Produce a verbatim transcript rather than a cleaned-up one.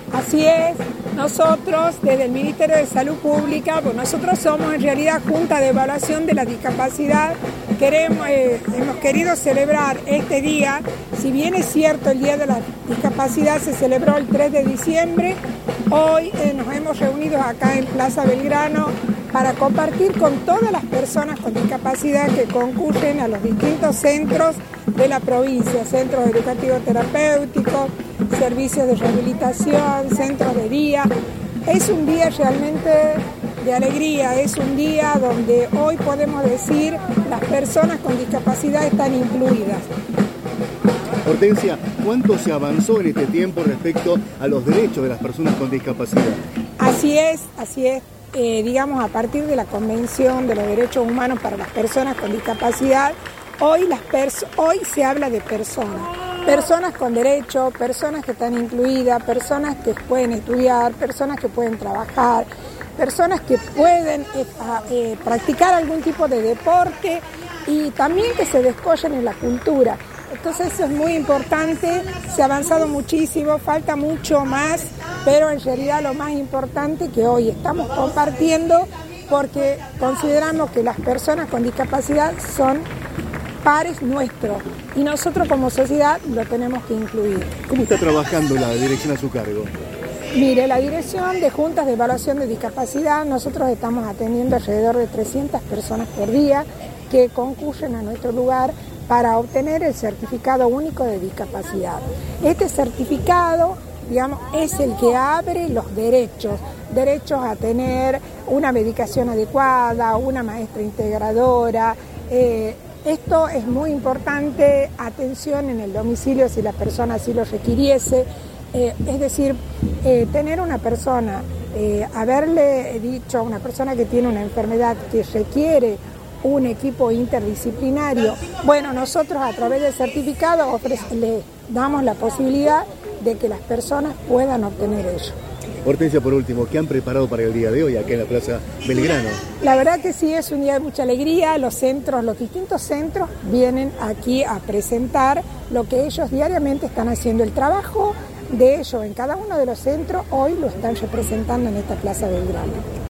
Así es, nosotros desde el Ministerio de Salud Pública, pues nosotros somos en realidad Junta de Evaluación de la Discapacidad, queremos, eh, hemos querido celebrar este día, si bien es cierto el Día de la Discapacidad se celebró el tres de diciembre, hoy eh, nos hemos reunido acá en Plaza Belgrano para compartir con todas las personas con discapacidad que concurren a los distintos centros de la provincia, centros educativos terapéuticos, servicios de rehabilitación, centros de día. Es un día realmente de alegría, es un día donde hoy podemos decir las personas con discapacidad están incluidas. Hortensia, ¿cuánto se avanzó en este tiempo respecto a los derechos de las personas con discapacidad? Así es, así es. Eh, digamos, a partir de la Convención de los Derechos Humanos para las Personas con Discapacidad, hoy, las pers- hoy se habla de personas. Personas con derecho, personas que están incluidas, personas que pueden estudiar, personas que pueden trabajar, personas que pueden eh, eh, practicar algún tipo de deporte y también que se descollen en la cultura. Entonces eso es muy importante, se ha avanzado muchísimo, falta mucho más, pero en realidad lo más importante que hoy estamos compartiendo porque consideramos que las personas con discapacidad son pares nuestros y nosotros como sociedad lo tenemos que incluir. ¿Cómo está trabajando la dirección a su cargo? Mire, la Dirección de Juntas de Evaluación de Discapacidad, nosotros estamos atendiendo alrededor de trescientas personas por día que concurren a nuestro lugar para obtener el certificado único de discapacidad. Este certificado, digamos, es el que abre los derechos, derechos a tener una medicación adecuada, una maestra integradora. Eh, esto es muy importante, atención en el domicilio si la persona así lo requiriese. Eh, es decir, eh, tener una persona, eh, haberle dicho a una persona que tiene una enfermedad que requiere un equipo interdisciplinario, bueno, nosotros a través del certificado ofrece, le damos la posibilidad de que las personas puedan obtener ello. Hortensia, por último, ¿qué han preparado para el día de hoy acá en la Plaza Belgrano? La verdad que sí, es un día de mucha alegría. Los centros, los distintos centros vienen aquí a presentar lo que ellos diariamente están haciendo. El trabajo de ellos en cada uno de los centros hoy lo están representando en esta Plaza Belgrano.